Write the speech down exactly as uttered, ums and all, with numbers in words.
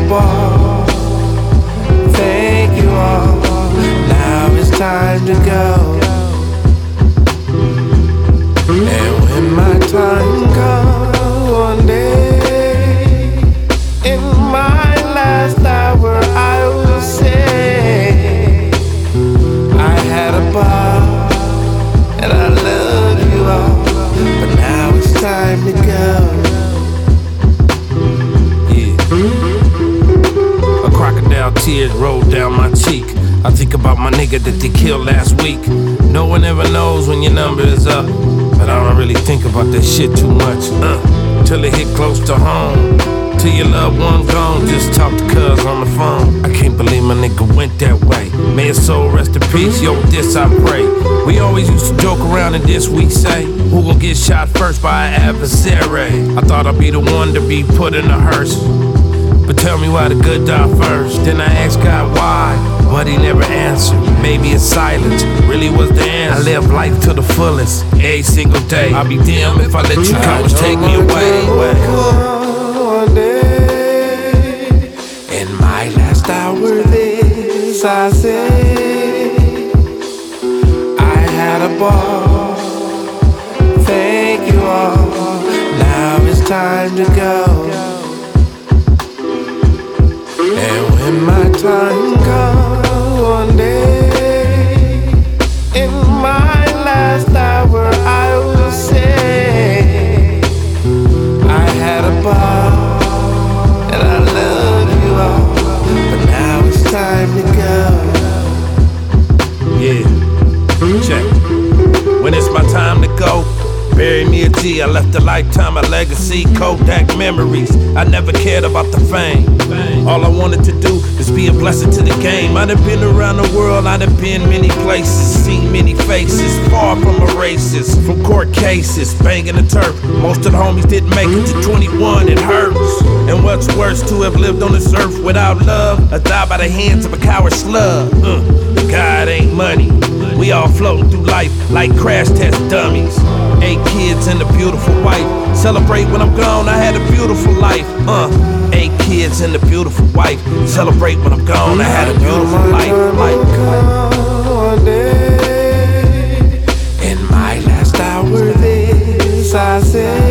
a ball. Thank you all. Now it's time to go. And when my time comes one day, in my last hour I will say I had a ball and I love you all, but now it's time to go. Yeah. A crocodile tears roll down my cheek. I think about my nigga that they killed last week. No one ever knows when your number is up, but I don't really think about that shit too much, uh, till it hit close to home. Till your loved one gone, just talk to cuz on the phone. I can't believe my nigga went that way. May his soul rest in peace, yo, this I pray. We always used to joke around and this we say, who gon' get shot first by an adversary? I thought I'd be the one to be put in a hearse, but tell me why the good die first. Then I asked God why, but he never answered. Maybe his silence really was the answer. I live life to the fullest, every single day. I'll be damned if I let you come and take me away. One day, in my last hour, this I say, I had a ball. Thank you all. Now it's time to go. And when my time comes one day, in my last hour I will say I had a ball and I love you all, but now it's time to go. Yeah, check. When it's my time to go, bury me a G. I left a lifetime of legacy, Kodak memories. I never cared about the fame. All I wanted to do is be a blessing to the game. I done been around the world, I done been many places, seen many faces, far from a racist. From court cases, banging the turf. Most of the homies didn't make it to twenty-one, it hurts. And what's worse, to have lived on this earth without love, or die by the hands of a coward slug. Uh, God ain't money. We all floating through life like crash test dummies. Eight kids and a beautiful wife. Celebrate when I'm gone, I had a beautiful life. Uh, eight kids and a beautiful wife. Celebrate when I'm gone, I had a beautiful life. life. One day, in my last hour, this I said.